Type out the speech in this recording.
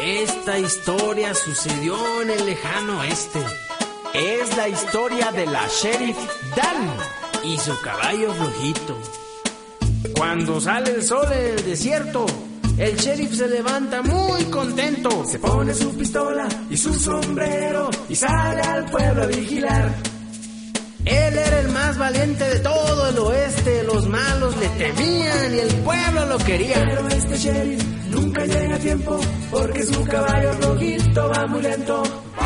Esta historia sucedió en el lejano oeste. Es la historia de la Sheriff Dan y su caballo flojito. Cuando sale el sol en el desierto, el sheriff se levanta muy contento. Se pone su pistola y su sombrero y sale al pueblo a vigilar. Él era el más valiente de todo el oeste. Los malos le temían y el pueblo lo quería. Pero este sheriff nunca llega a tiempo porque su caballo rojito va muy lento.